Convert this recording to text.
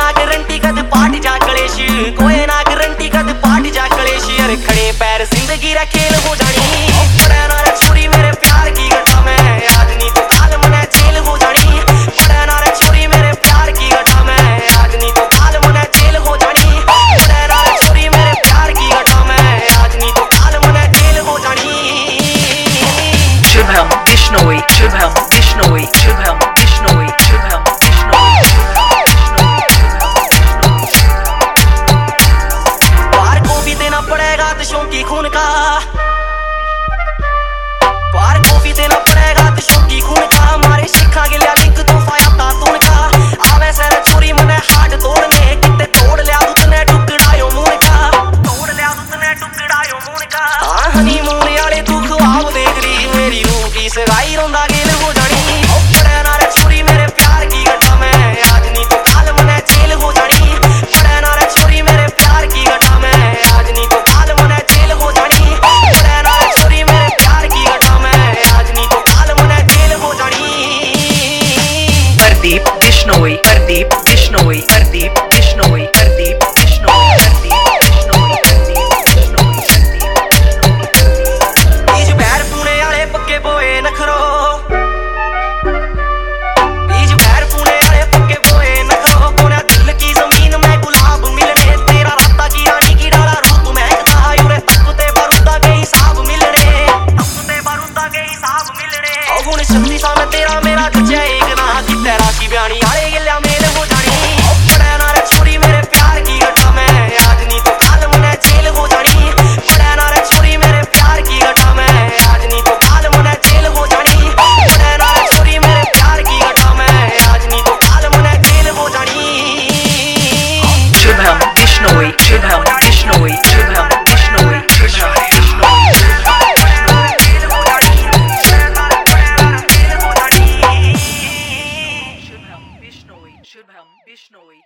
Guarantee कद पाट जा कलेश, कोई ना गारंटी कद पाट जा कलेश। अरे खड़े पैर जिंदगी रा खेल हो जानी, पड़े ना रे छोरी मेरे प्यार की गटा में, आज नी तो काल मने जेल हो जानी। पड़े ना रे छोरी मेरे प्यार की गटा में, आज नी तो काल मने जेल हो जानी। पड़े ना रे छोरी मेरे प्यार की गटा में, आज नी तो काल मने जेल हो जानी। Shubham Bishnoi, Shubham Bishnoi, Shubham Bishnoi, Shubham Bishnoi, पार को भी देना पड़ेगा दुश्मन की खून का, पार को भी देना पड़ेगा दुश्मन की खून